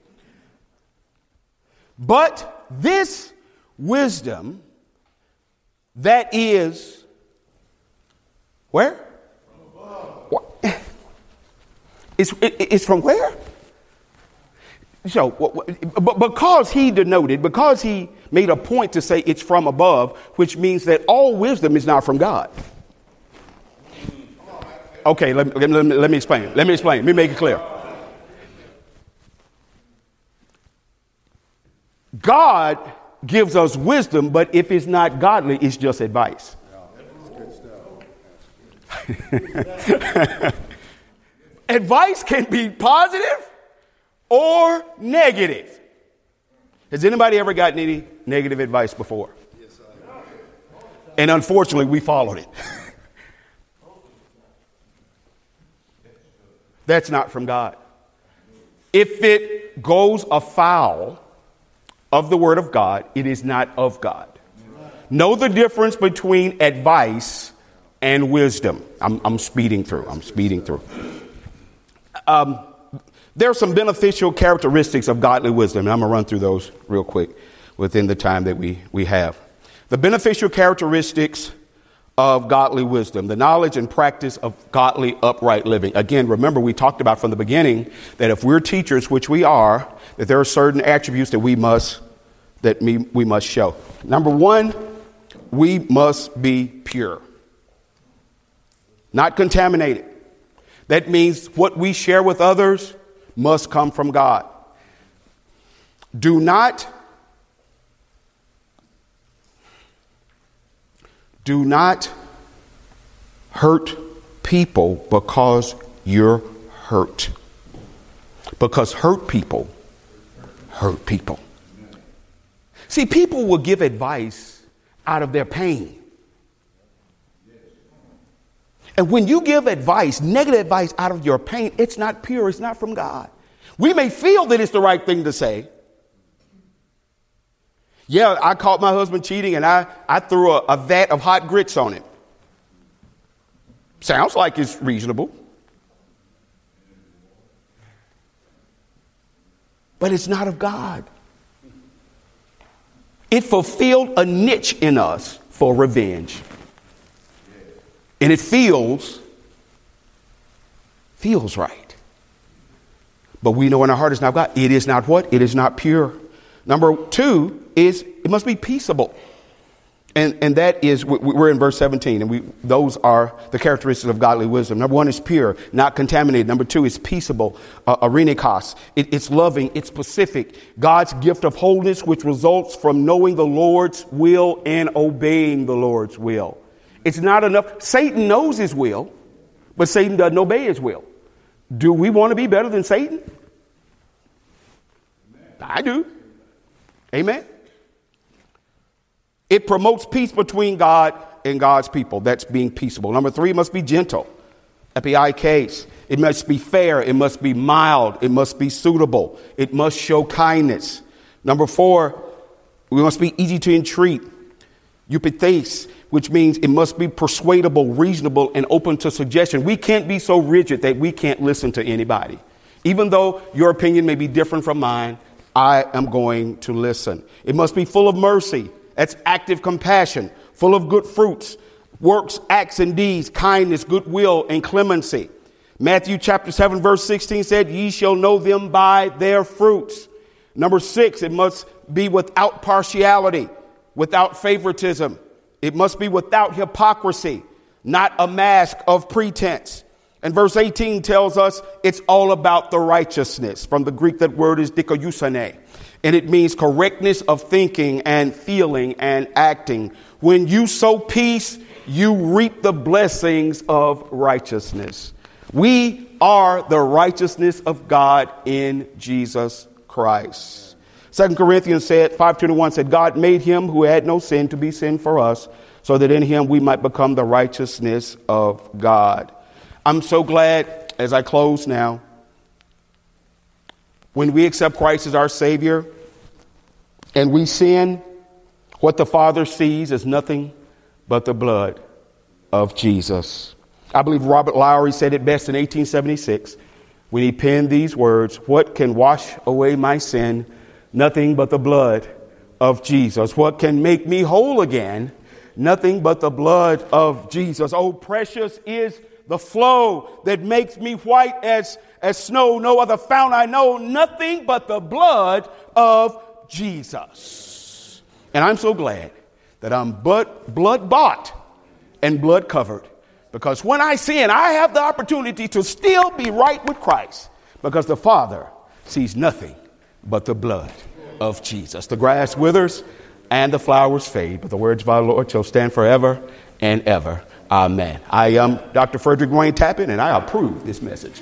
But this wisdom that is where? It's from where? So, but because he made a point to say it's from above, which means that all wisdom is not from God. Okay, let me explain. Let me make it clear. God gives us wisdom, but if it's not godly, it's just advice. Advice can be positive or negative. Has anybody ever gotten any negative advice before? Yes, I have. And unfortunately, we followed it. That's not from God. If it goes afoul of the word of God, it is not of God. Know the difference between advice and wisdom. I'm speeding through. There are some beneficial characteristics of godly wisdom, and I'm going to run through those real quick within the time that we have. The beneficial characteristics of godly wisdom, the knowledge and practice of godly upright living. Again, remember, we talked about from the beginning that if we're teachers, which we are, that there are certain attributes that we must show. Number one, we must be pure, not contaminated. That means what we share with others must come from God. Do not hurt people because you're hurt. Because hurt people hurt people. See, people will give advice out of their pain. And when you give advice, negative advice out of your pain, it's not pure. It's not from God. We may feel that it's the right thing to say. Yeah, I caught my husband cheating and I threw a vat of hot grits on him. Sounds like it's reasonable. But it's not of God. It fulfilled a niche in us for revenge. And it feels right. But we know in our heart it's not God. It is not what? It is not pure. Number two is it must be peaceable. And that is, we're in verse 17, and those are the characteristics of godly wisdom. Number one is pure, not contaminated. Number two is peaceable, arenikos. It's loving, it's specific. God's gift of wholeness, which results from knowing the Lord's will and obeying the Lord's will. It's not enough. Satan knows his will, but Satan doesn't obey his will. Do we want to be better than Satan? I do. Amen. It promotes peace between God and God's people. That's being peaceable. Number three, it must be gentle. Epiikes. It must be fair. It must be mild. It must be suitable. It must show kindness. Number four, we must be easy to entreat. Eupithes, which means it must be persuadable, reasonable, and open to suggestion. We can't be so rigid that we can't listen to anybody. Even though your opinion may be different from mine, I am going to listen. It must be full of mercy. That's active compassion, full of good fruits, works, acts, and deeds, kindness, goodwill, and clemency. Matthew chapter 7, verse 16 said, ye shall know them by their fruits. Number 6, it must be without partiality, without favoritism. It must be without hypocrisy, not a mask of pretense. And verse 18 tells us it's all about the righteousness. From the Greek, that word is dikaiosune, and it means correctness of thinking and feeling and acting. When you sow peace, you reap the blessings of righteousness. We are the righteousness of God in Jesus Christ. 2 Corinthians 5:21 said, God made him who had no sin to be sin for us, so that in him we might become the righteousness of God. I'm so glad, as I close now, when we accept Christ as our Savior and we sin, what the Father sees is nothing but the blood of Jesus. I believe Robert Lowry said it best in 1876 when he penned these words, what can wash away my sin? Nothing but the blood of Jesus. What can make me whole again? Nothing but the blood of Jesus. Oh, precious is the flow that makes me white as snow. No other fount I know. Nothing but the blood of Jesus. And I'm so glad that I'm blood bought and blood covered. Because when I sin, I have the opportunity to still be right with Christ. Because the Father sees nothing but the blood of Jesus. The grass withers and the flowers fade, but the words of our Lord shall stand forever and ever. Amen. I am Dr. Frederick Wayne Tappan, and I approve this message.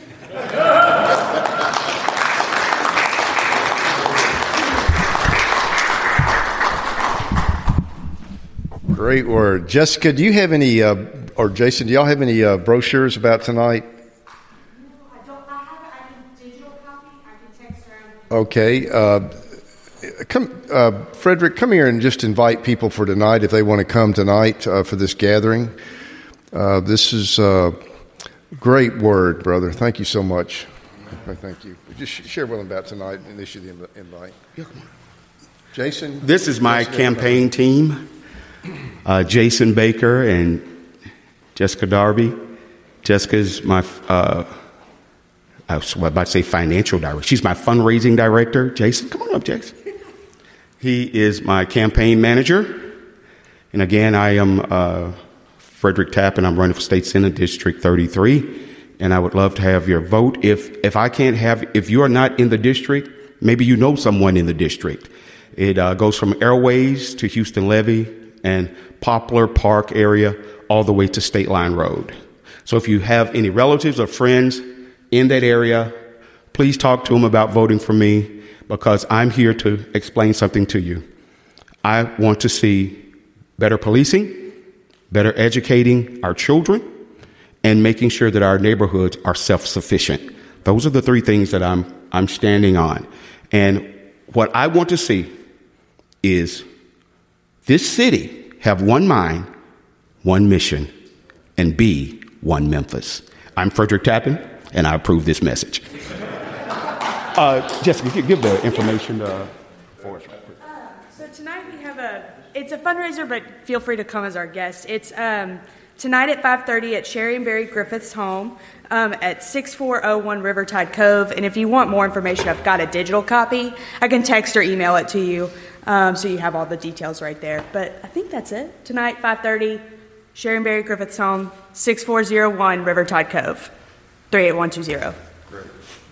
Great word. Jessica, do you have any, or Jason, do y'all have any brochures about tonight? No, I don't. I have a digital copy. I can text around. Okay. Frederick, come here and just invite people for tonight if they want to come tonight for this gathering. This is a great word, brother. Thank you so much. Thank you. Just share with them about tonight and issue the invite. Jason? This is my campaign team. Jason Baker and Jessica Darby. Jessica's my, I was about to say financial director. She's my fundraising director. Jason, come on up, Jason. He is my campaign manager. And again, I am Frederick Tappan. I'm running for State Senate District 33. And I would love to have your vote. If you are not in the district, maybe you know someone in the district. It goes from Airways to Houston Levee and Poplar Park area all the way to State Line Road. So if you have any relatives or friends in that area, please talk to them about voting for me, because I'm here to explain something to you. I want to see better policing, better educating our children, and making sure that our neighborhoods are self-sufficient. Those are the three things that I'm standing on. And what I want to see is this city have one mind, one mission, and be one Memphis. I'm Frederick Tappan, and I approve this message. Jessica, give the information for us. So tonight we have it's a fundraiser, but feel free to come as our guest. It's tonight at 5:30 at Sherry and Barry Griffith's home at 6401 Rivertide Cove. And if you want more information, I've got a digital copy. I can text or email it to you, so you have all the details right there. But I think that's it. Tonight, 5:30, Sherry and Barry Griffith's home, 6401 Rivertide Cove, 38120. Great.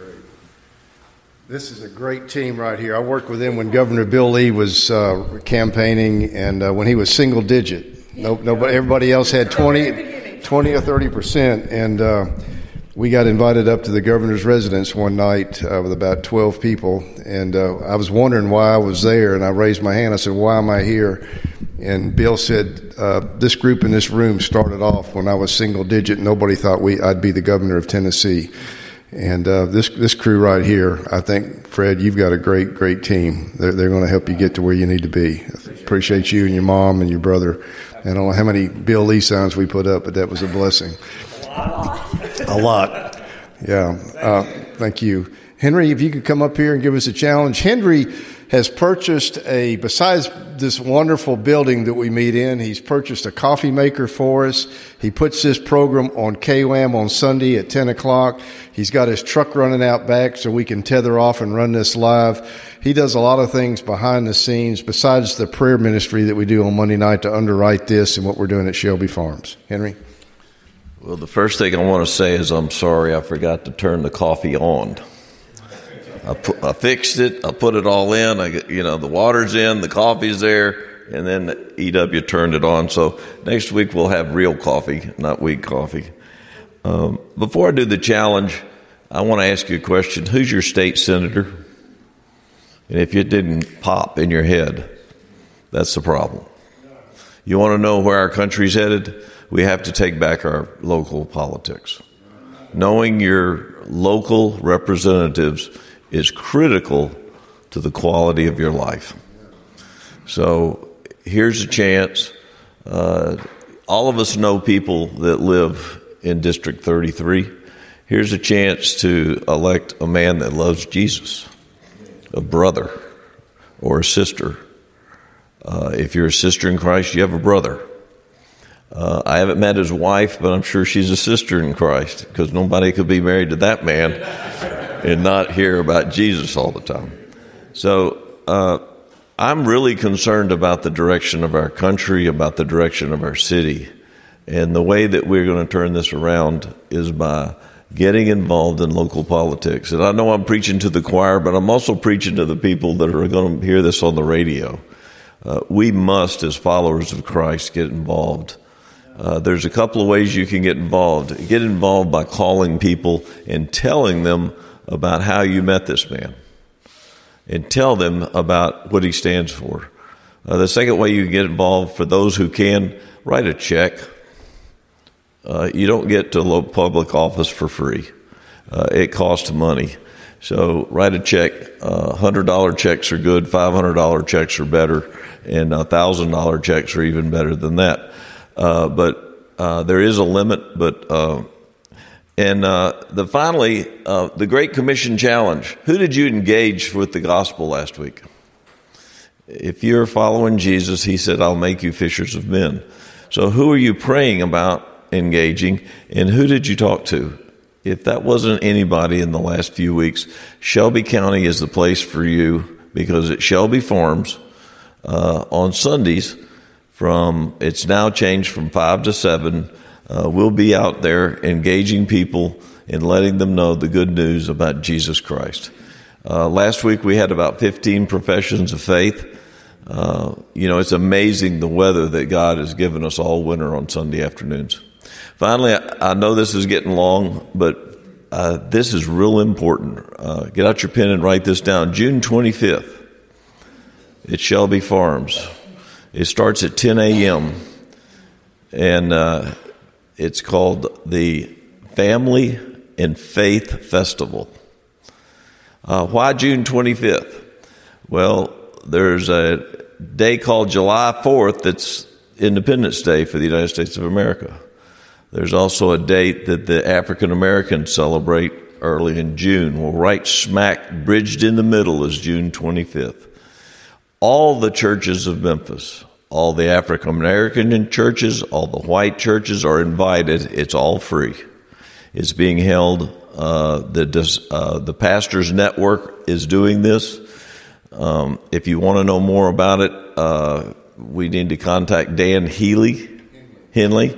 This is a great team right here. I worked with them when Governor Bill Lee was campaigning, and when he was single digit. Nobody, everybody else had 20 or 30%. And we got invited up to the governor's residence one night with about 12 people. And I was wondering why I was there, and I raised my hand. I said, why am I here? And Bill said, this group in this room started off when I was single digit. Nobody thought I'd be the governor of Tennessee. And this crew right here, I think, Fred, you've got a great team. They're going to help you get to where you need to be. I appreciate you and your mom and your brother. I don't know how many Bill Lee signs we put up, but that was a blessing. A lot. Yeah. Thank you. Henry, if you could come up here and give us a challenge. Henry has purchased besides this wonderful building that we meet in, he's purchased a coffee maker for us. He puts this program on KWAM on Sunday at 10 o'clock. He's got his truck running out back so we can tether off and run this live. He does a lot of things behind the scenes besides the prayer ministry that we do on Monday night to underwrite this and what we're doing at Shelby Farms. Henry? Well, the first thing I want to say is I'm sorry I forgot to turn the coffee on. I fixed it. I put it all in. The water's in, the coffee's there, and then EW turned it on. So next week we'll have real coffee, not weak coffee. Before I do the challenge, I want to ask you a question. Who's your state senator? And if it didn't pop in your head, that's the problem. You want to know where our country's headed? We have to take back our local politics. Knowing your local representatives is critical to the quality of your life. So here's a chance. All of us know people that live in District 33. Here's a chance to elect a man that loves Jesus, a brother or a sister. If you're a sister in Christ, you have a brother. I haven't met his wife, but I'm sure she's a sister in Christ, because nobody could be married to that man and not hear about Jesus all the time. So I'm really concerned about the direction of our country, about the direction of our city. And the way that we're going to turn this around is by getting involved in local politics. And I know I'm preaching to the choir, but I'm also preaching to the people that are going to hear this on the radio. We must, as followers of Christ, get involved. There's a couple of ways you can get involved. Get involved by calling people and telling them about how you met this man, and tell them about what he stands for. The second way you get involved, for those who can, write a check. You don't get to public office for free. It costs money. So write a check. $100 checks are good, $500 checks are better, and $1,000 checks are even better than that. But there is a limit, finally, the Great Commission Challenge. Who did you engage with the gospel last week? If you're following Jesus, he said, I'll make you fishers of men. So who are you praying about engaging, and who did you talk to? If that wasn't anybody in the last few weeks, Shelby County is the place for you, because at Shelby Farms, on Sundays, it's now changed from 5 to 7, we'll be out there engaging people and letting them know the good news about Jesus Christ. Last week we had about 15 professions of faith. It's amazing the weather that God has given us all winter on Sunday afternoons. Finally, I know this is getting long, but this is real important. Get out your pen and write this down. June 25th at Shelby Farms. It starts at 10 a.m. and it's called the Family and Faith Festival. Why June 25th? Well, there's a day called July 4th that's Independence Day for the United States of America. There's also a date that the African Americans celebrate early in June. Well, right smack bridged in the middle is June 25th. All the churches of Memphis, all the African American churches, all the white churches are invited. It's all free. It's being held. The Pastors Network is doing this. If you want to know more about it, we need to contact Dan Henley,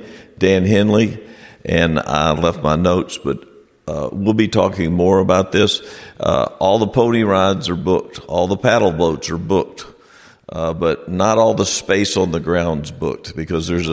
and I left my notes, but we'll be talking more about this. All the pony rides are booked. All the paddle boats are booked. But not all the space on the ground's booked, because there is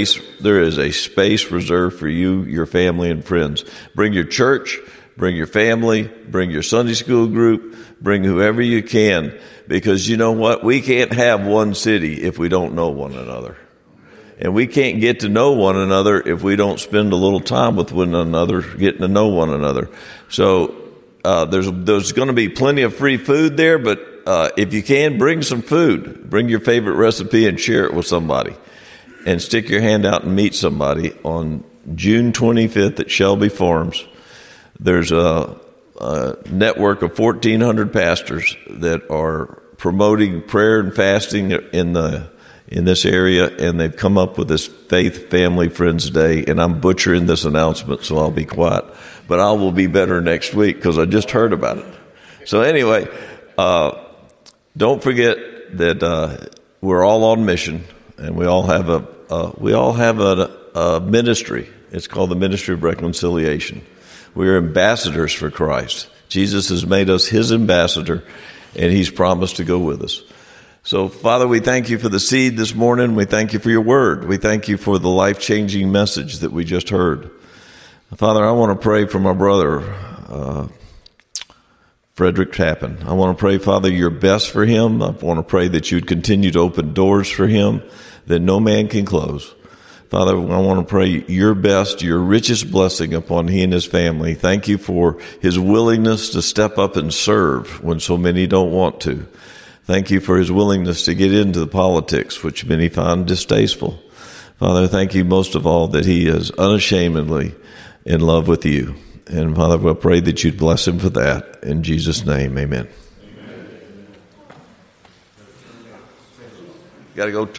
a space reserved for you, your family, and friends. Bring your church, bring your family, bring your Sunday school group, bring whoever you can, because you know what? We can't have one city if we don't know one another. And we can't get to know one another if we don't spend a little time with one another, getting to know one another. So there's going to be plenty of free food there, but if you can, bring some food. Bring your favorite recipe and share it with somebody. And stick your hand out and meet somebody on June 25th at Shelby Farms. There's network of 1,400 pastors that are promoting prayer and fasting in this area, and they've come up with this Faith Family Friends Day, and I'm butchering this announcement, so I'll be quiet. But I will be better next week because I just heard about it. So anyway, don't forget that we're all on mission, and we all have a ministry. It's called the Ministry of Reconciliation. We are ambassadors for Christ. Jesus has made us his ambassador, and he's promised to go with us. So, Father, we thank you for the seed this morning. We thank you for your word. We thank you for the life-changing message that we just heard. Father, I want to pray for my brother, Frederick Tappan. I want to pray, Father, your best for him. I want to pray that you'd continue to open doors for him that no man can close. Father, I want to pray your best, your richest blessing upon he and his family. Thank you for his willingness to step up and serve when so many don't want to. Thank you for his willingness to get into the politics, which many find distasteful. Father, thank you most of all that he is unashamedly in love with you. And Father, we'll pray that you'd bless him for that. In Jesus' name, amen. Got to go turn.